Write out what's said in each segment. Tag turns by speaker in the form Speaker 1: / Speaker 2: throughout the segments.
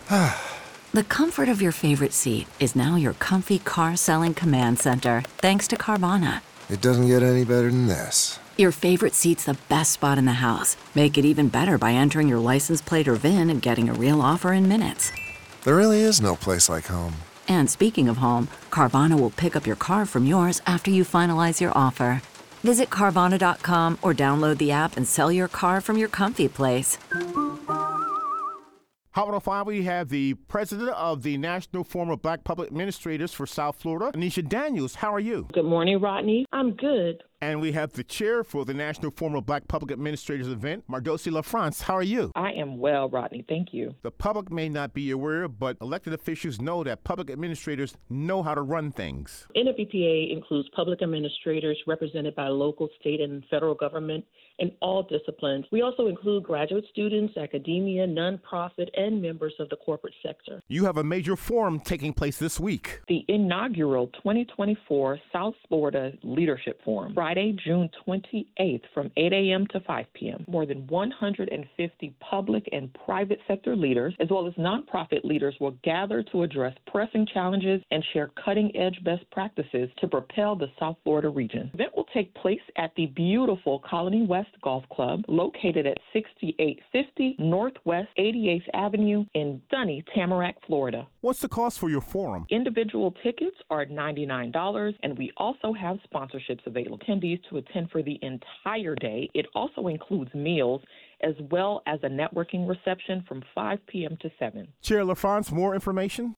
Speaker 1: The comfort of your favorite seat is now your comfy car selling command center, thanks to Carvana.
Speaker 2: It doesn't get any better than this.
Speaker 1: Your favorite seat's the best spot in the house. Make it even better by entering your license plate or VIN and getting a real offer in minutes.
Speaker 2: There really is no place like home.
Speaker 1: And speaking of home, Carvana will pick up your car from yours after you finalize your offer. Visit Carvana.com or download the app and sell your car from your comfy place.
Speaker 3: Hot 105, we have the president of the National Forum of Black Public Administrators for South Florida, Anisha Daniels. How are you?
Speaker 4: Good morning, Rodney. I'm good.
Speaker 3: And we have the chair for the National Forum of Black Public Administrators event, Mardosi LaFrance. How are you?
Speaker 4: I am well, Rodney. Thank you.
Speaker 3: The public may not be aware, but elected officials know that public administrators know how to run things.
Speaker 4: NFBPA includes public administrators represented by local, state, and federal government in all disciplines. We also include graduate students, academia, nonprofit, and members of the corporate sector.
Speaker 3: You have a major forum taking place this week.
Speaker 4: The inaugural 2024 South Florida Leadership Forum, Friday, June 28th from 8 a.m. to 5 p.m. More than 150 public and private sector leaders, as well as nonprofit leaders, will gather to address pressing challenges and share cutting-edge best practices to propel the South Florida region. The event will take place at the beautiful Colony West Golf Club, located at 6850 Northwest 88th Avenue in sunny Tamarack, Florida.
Speaker 3: What's the cost for your forum?
Speaker 4: Individual tickets are $99, and we also have sponsorships available. Attendees to attend for the entire day. It also includes meals as well as a networking reception from 5 p.m. to 7.
Speaker 3: Chair LaFrance, more information?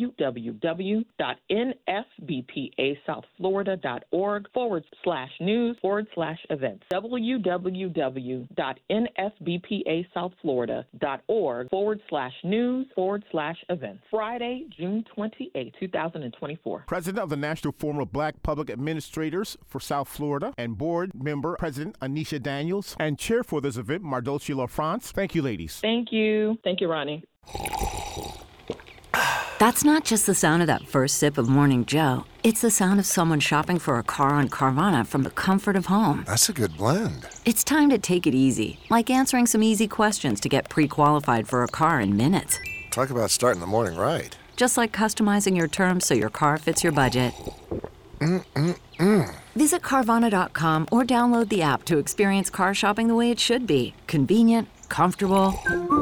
Speaker 4: www.nfbpasouthflorida.org/news/events. www.nfbpasouthflorida.org/news/events. Friday, June 28, 2024.
Speaker 3: President of the National Forum of Black Public Administrators for South Florida and board member President Anisha Daniels and chair for this event, Mardosi LaFrance. Thank you, ladies.
Speaker 4: Thank you. Thank you, Ronnie.
Speaker 1: That's not just the sound of that first sip of Morning Joe. It's the sound of someone shopping for a car on Carvana from the comfort of home.
Speaker 2: That's a good blend.
Speaker 1: It's time to take it easy, like answering some easy questions to get pre-qualified for a car in minutes.
Speaker 2: Talk about starting the morning right.
Speaker 1: Just like customizing your terms so your car fits your budget. Visit Carvana.com or download the app to experience car shopping the way it should be. Convenient, comfortable.